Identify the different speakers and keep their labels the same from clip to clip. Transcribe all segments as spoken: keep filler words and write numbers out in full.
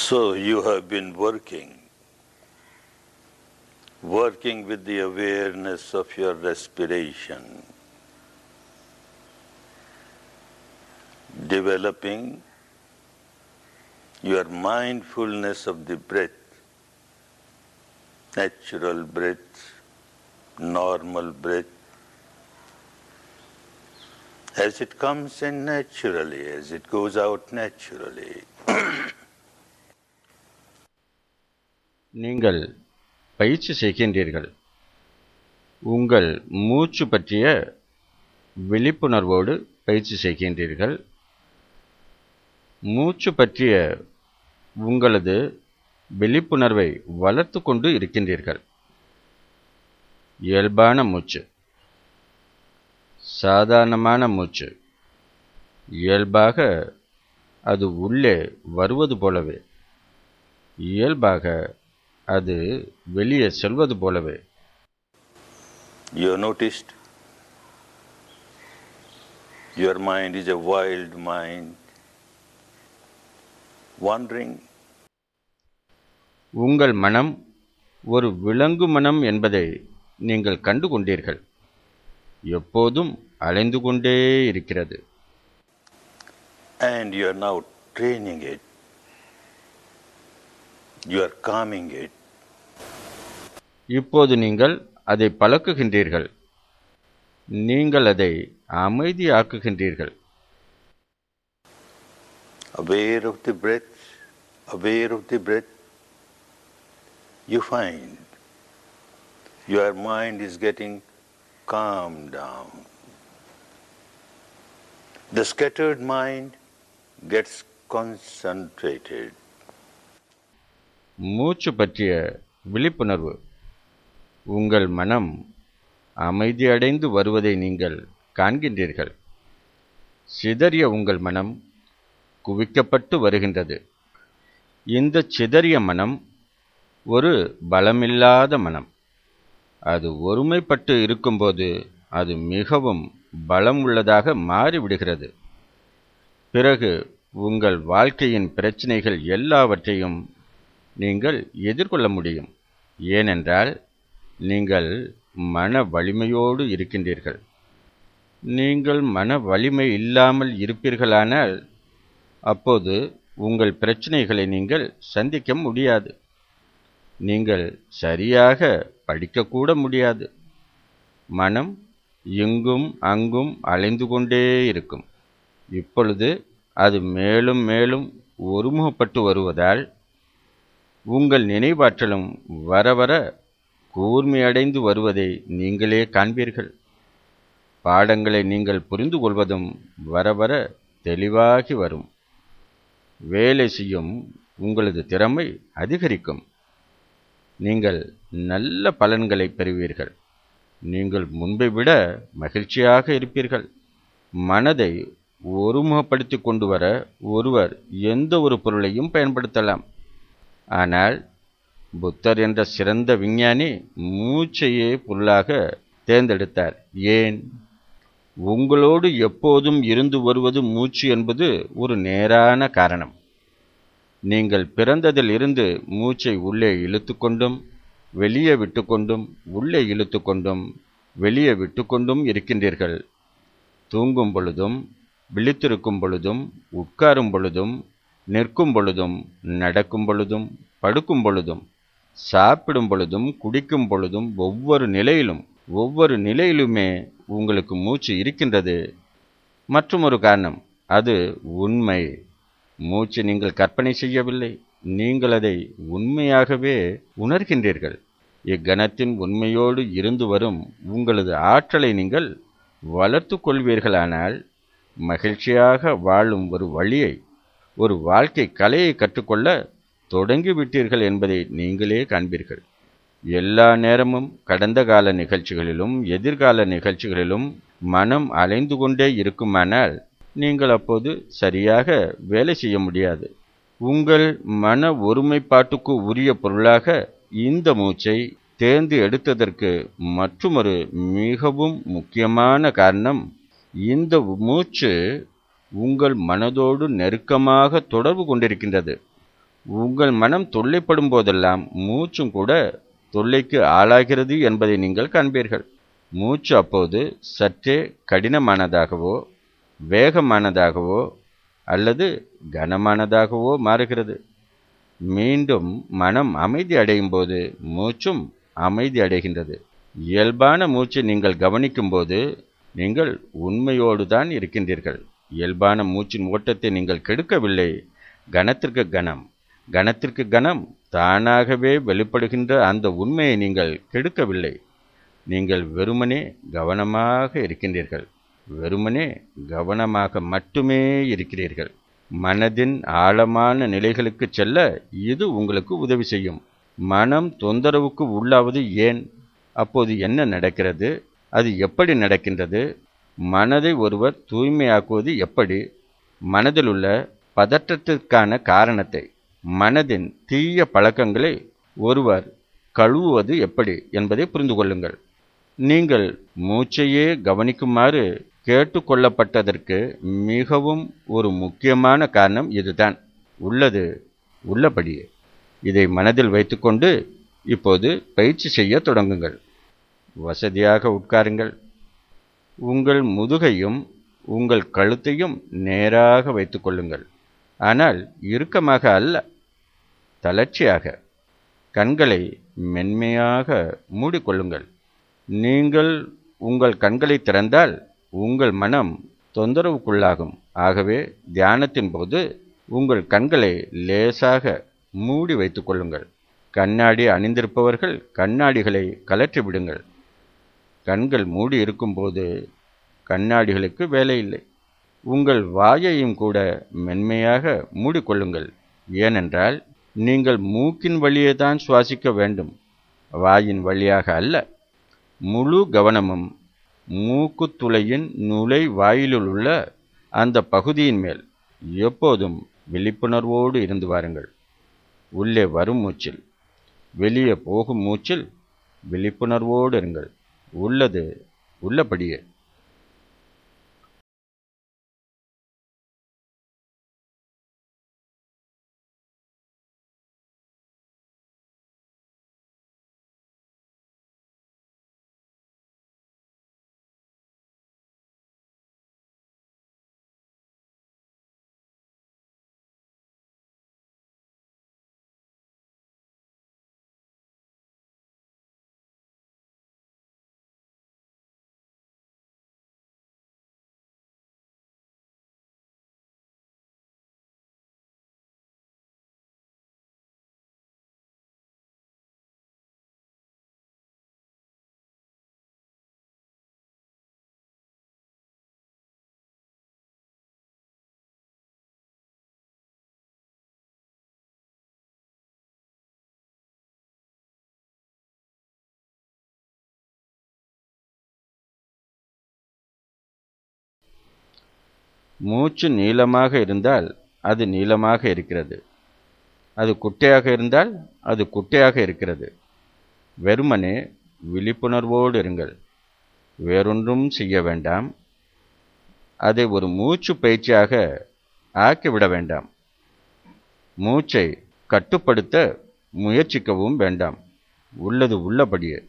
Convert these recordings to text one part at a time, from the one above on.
Speaker 1: So you have been working, working with the awareness of your respiration, developing your mindfulness of the breath, natural breath, normal breath, as it comes in naturally, as it goes out naturally.
Speaker 2: நீங்கள் பயிற்சி செய்கின்றீர்கள். உங்கள் மூச்சு பற்றிய விழிப்புணர்வோடு பயிற்சி செய்கின்றீர்கள். மூச்சு பற்றிய உங்களது விழிப்புணர்வை வளர்த்து கொண்டு இருக்கின்றீர்கள். இயல்பான மூச்சு, சாதாரணமான மூச்சு, இயல்பாக அது உள்ளே வருவது போலவே, இயல்பாக அது வெளியே செல்வது போலவே.
Speaker 1: You have noticed your mind is a wild mind, wandering.
Speaker 2: உங்கள் மனம் ஒரு விலங்கு மனம் என்பதை நீங்கள் கண்டு கொண்டீர்கள். எப்போதும் அலைந்து கொண்டே இருக்கிறது.
Speaker 1: And you are now training it. You are calming it.
Speaker 2: இப்போது நீங்கள் அதை பழக்குகின்றீர்கள். நீங்கள் அதை அமைதியாக்குகின்றீர்கள்.
Speaker 1: Aware of the breath, aware of the breath, you find your mind is getting calmed down. The scattered mind gets concentrated.
Speaker 2: மூச்சு பற்றிய விழிப்புணர்வு, உங்கள் மனம் அமைதியடைந்து வருவதை நீங்கள் காண்கின்றீர்கள். சிதறிய உங்கள் மனம் குவிக்கப்பட்டு வருகின்றது. இந்த சிதறிய மனம் ஒரு பலமில்லாத மனம். அது ஒருமைப்பட்டு இருக்கும்போது அது மிகவும் பலம் உள்ளதாக மாறிவிடுகிறது. பிறகு உங்கள் வாழ்க்கையின் பிரச்சனைகள் எல்லாவற்றையும் நீங்கள் எதிர்கொள்ள முடியும். ஏனென்றால் நீங்கள் மன வலிமையோடு இருக்கின்றீர்கள். நீங்கள் மன வலிமை இல்லாமல் இருப்பீர்களானால் அப்போது உங்கள் பிரச்சனைகளை நீங்கள் சந்திக்க முடியாது. நீங்கள் சரியாக படிக்கக்கூட முடியாது. மனம் இங்கும் அங்கும் அலைந்து கொண்டே இருக்கும். இப்பொழுது அது மேலும் மேலும் ஒருமுகப்பட்டு வருவதால் உங்கள் நினைவாற்றலும் வர வர கூர்மையடைந்து வருவதை நீங்களே காண்பீர்கள். பாடங்களை நீங்கள் புரிந்து கொள்வதும் வர வர தெளிவாகி வரும். வேலை செய்யும் உங்களது திறமை அதிகரிக்கும். நீங்கள் நல்ல பலன்களை பெறுவீர்கள். நீங்கள் முன்பை விட மகிழ்ச்சியாக இருப்பீர்கள். மனதை ஒருமுகப்படுத்தி கொண்டு வர ஒருவர் எந்த ஒரு பொருளையும் பயன்படுத்தலாம். ஆனால் புத்தர் என்ற சிறந்த விஞ்ஞானி மூச்சையே பொருளாக தேர்ந்தெடுத்தார். ஏன்? உங்களோடு எப்போதும் இருந்து வருவது மூச்சு என்பது ஒரு நேரான காரணம். நீங்கள் பிறந்ததில் இருந்து மூச்சை உள்ளே இழுத்து கொண்டும் வெளியே விட்டு கொண்டும் உள்ளே இழுத்து கொண்டும் வெளியே விட்டு கொண்டும் இருக்கின்றீர்கள். தூங்கும் பொழுதும் விழித்திருக்கும் பொழுதும் உட்காரும் பொழுதும் நிற்கும் பொழுதும் நடக்கும் பொழுதும் படுக்கும் பொழுதும் சாப்பிடும் பொழுதும் குடிக்கும் பொழுதும் ஒவ்வொரு நிலையிலும் ஒவ்வொரு நிலையிலுமே உங்களுக்கு மூச்சு இருக்கின்றது. மற்றும் ஒரு காரணம், அது உண்மை. மூச்சு நீங்கள் கற்பனை செய்யவில்லை, நீங்கள் அதை உண்மையாகவே உணர்கின்றீர்கள். இக்கணத்தின் உண்மையோடு இருந்து வரும் உங்களது ஆற்றலை நீங்கள் வளர்த்து கொள்வீர்களானால் மகிழ்ச்சியாக வாழும் ஒரு வழியை, ஒரு வாழ்க்கை கலையை கற்றுக்கொள்ள தொடங்கிவிட்டீர்கள் என்பதை நீங்களே காண்பீர்கள். எல்லா நேரமும் கடந்த கால நிகழ்ச்சிகளிலும் எதிர்கால நிகழ்ச்சிகளிலும் மனம் அலைந்து கொண்டே இருக்குமானால் நீங்கள் அப்போது சரியாக வேலை செய்ய முடியாது. உங்கள் மன ஒருமைப்பாட்டுக்கு உரிய பொருளாக இந்த மூச்சை தேர்ந்து எடுத்ததற்கு மற்றொரு மிகவும் முக்கியமான காரணம், இந்த மூச்சு உங்கள் மனதோடு நெருக்கமாக தொடர்பு கொண்டிருக்கின்றது. உங்கள் மனம் தொல்லைப்படும் போதெல்லாம் மூச்சும் கூட தொல்லைக்கு ஆளாகிறது என்பதை நீங்கள் காண்பீர்கள். மூச்சு அப்போது சற்றே கடினமானதாகவோ வேகமானதாகவோ அல்லது கனமானதாகவோ மாறுகிறது. மீண்டும் மனம் அமைதி அடையும் போது மூச்சும் அமைதி அடைகின்றது. இயல்பான மூச்சை நீங்கள் கவனிக்கும் போது நீங்கள் உண்மையோடு தான் இருக்கின்றீர்கள். இயல்பான மூச்சின் ஓட்டத்தை நீங்கள் கெடுக்கவில்லை. கணத்திற்கு கணம் கணத்திற்கு கணம் தானாகவே வெளிப்படுகின்ற அந்த உண்மையை நீங்கள் கெடுக்கவில்லை. நீங்கள் வெறுமனே கவனமாக இருக்கின்றீர்கள். வெறுமனே கவனமாக மட்டுமே இருக்கிறீர்கள். மனதின் ஆழமான நிலைகளுக்கு செல்ல இது உங்களுக்கு உதவி செய்யும். மனம் தொந்தரவுக்கு உள்ளாவது ஏன்? அப்போது என்ன நடக்கிறது? அது எப்படி நடக்கின்றது? மனதை ஒருவர் தூய்மையாக்குவது எப்படி? மனதில் உள்ள பதற்றத்திற்கான காரணத்தை, மனதின் தீய பழக்கங்களை ஒருவர் கழுவுவது எப்படி என்பதை புரிந்து கொள்ளுங்கள். நீங்கள் மூச்சையே கவனிக்குமாறு கேட்டுக்கொள்ளப்பட்டதற்கு மிகவும் ஒரு முக்கியமான காரணம் இதுதான். உள்ளது உள்ளபடியே. இதை மனதில் வைத்துக்கொண்டு இப்போது பயிற்சி செய்ய தொடங்குங்கள். வசதியாக உட்காருங்கள். உங்கள் முதுகையும் உங்கள் கழுத்தையும் நேராக வைத்துக் கொள்ளுங்கள். ஆனால் இறுக்கமாக அல்ல, தளர்ச்சியாக. கண்களை மென்மையாக மூடிக்கொள்ளுங்கள். நீங்கள் உங்கள் கண்களை திறந்தால் உங்கள் மனம் தொந்தரவுக்குள்ளாகும். ஆகவே தியானத்தின் போது உங்கள் கண்களை லேசாக மூடி வைத்துக் கொள்ளுங்கள். கண்ணாடி அணிந்திருப்பவர்கள் கண்ணாடிகளை கலற்றி விடுங்கள். கண்கள் மூடி இருக்கும்போது கண்ணாடிகளுக்கு வேலை இல்லை. உங்கள் வாயையும் கூட மென்மையாக மூடிக்கொள்ளுங்கள். ஏனென்றால் நீங்கள் மூக்கின் வழியே தான் சுவாசிக்க வேண்டும், வாயின் வழியாக அல்ல. முழு கவனமும் மூக்குத்துளையின் நுழை வாயிலுள்ள அந்த பகுதியின் மேல் எப்போதும் விழிப்புணர்வோடு இருந்து வாருங்கள். உள்ளே வரும் மூச்சில், வெளியே போகும் மூச்சில் விழிப்புணர்வோடு இருங்கள். உள்ளது உள்ளபடியே. மூச்சு நீளமாக இருந்தால் அது நீளமாக இருக்கிறது. அது குட்டையாக இருந்தால் அது குட்டையாக இருக்கிறது. வெறுமனே விழிப்புணர்வோடு இருங்கள். வேறொன்றும் செய்ய வேண்டாம். அதை ஒரு மூச்சு பயிற்சியாக ஆக்கிவிட வேண்டாம். மூச்சை கட்டுப்படுத்த முயற்சிக்கவும் வேண்டாம். உள்ளது உள்ளபடியே.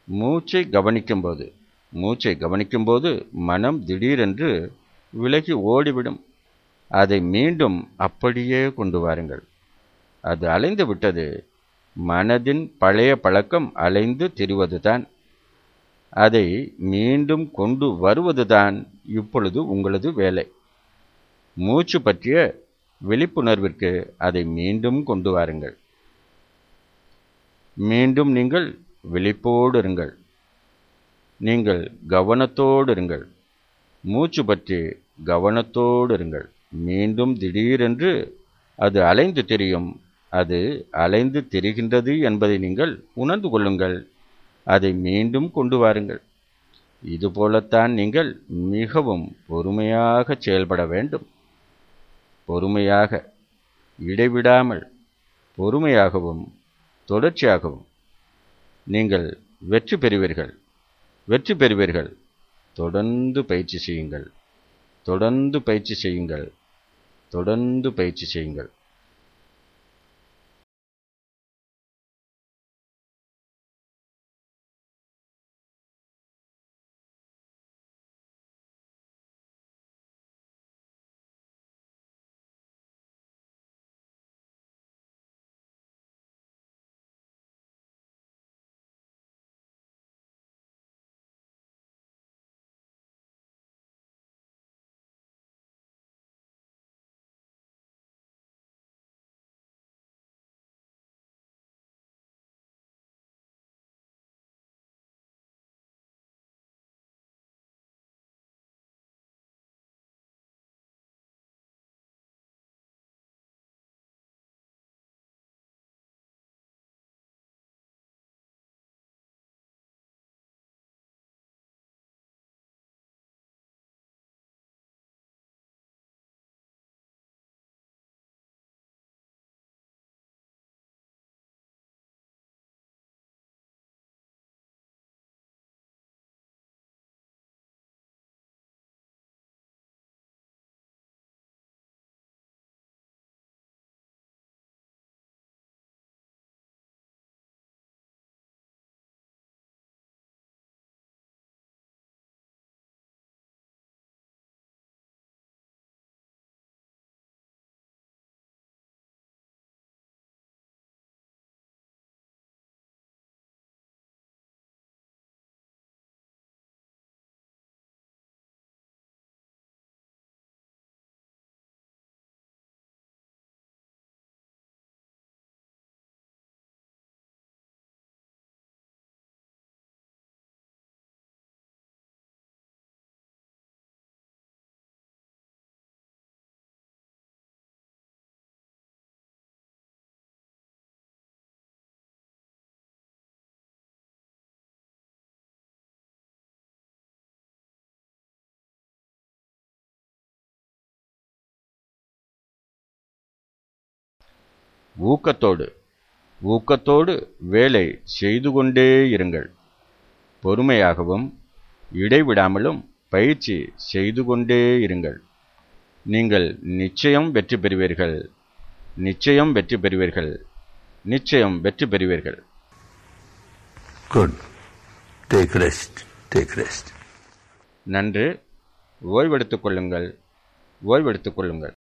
Speaker 2: மூச்சை கவனிக்கும்போது மூச்சை கவனிக்கும்போது மனம் திடீரென்று விலகி ஓடிவிடும். அதை மீண்டும் அப்படியே கொண்டு வாருங்கள். அது அலைந்து விட்டது. மனதின் பழைய பழக்கம் அலைந்து திரிவதுதான். அதை மீண்டும் கொண்டு வருவதுதான் இப்பொழுது உங்களது வேலை. மூச்சு பற்றிய விழிப்புணர்விற்கு அதை மீண்டும் கொண்டு வாருங்கள். மீண்டும் நீங்கள் விழிப்போடு இருங்கள். நீங்கள் கவனத்தோடு இருங்கள். மூச்சு பற்றி கவனத்தோடு இருங்கள். மீண்டும் திடீரென்று அது அலைந்து திரியும். அது அலைந்து திரிகின்றது என்பதை நீங்கள் உணர்ந்து கொள்ளுங்கள். அதை மீண்டும் கொண்டு வாருங்கள். இதுபோலத்தான் நீங்கள் மிகவும் பொறுமையாக செயல்பட வேண்டும். பொறுமையாக, இடைவிடாமல், பொறுமையாகவும் தொடர்ச்சியாகவும் நீங்கள் வெற்றி பெறுவீர்கள். வெற்றி பெறுவீர்கள். தொடர்ந்து பயிற்சி செய்யுங்கள். தொடர்ந்து பயிற்சி செய்யுங்கள். தொடர்ந்து பயிற்சி செய்யுங்கள். ஊக்கத்தோடு ஊக்கத்தோடு வேலை செய்து கொண்டே இருங்கள். பொறுமையாகவும் இடைவிடாமலும் பயிற்சி செய்து கொண்டே இருங்கள். நீங்கள் நிச்சயம் வெற்றி பெறுவீர்கள். நிச்சயம் வெற்றி பெறுவீர்கள். நிச்சயம் வெற்றி பெறுவீர்கள்.
Speaker 1: Good. Take rest. Take rest.
Speaker 2: நன்று. ஓய்வெடுத்துக் கொள்ளுங்கள். ஓய்வெடுத்துக் கொள்ளுங்கள்.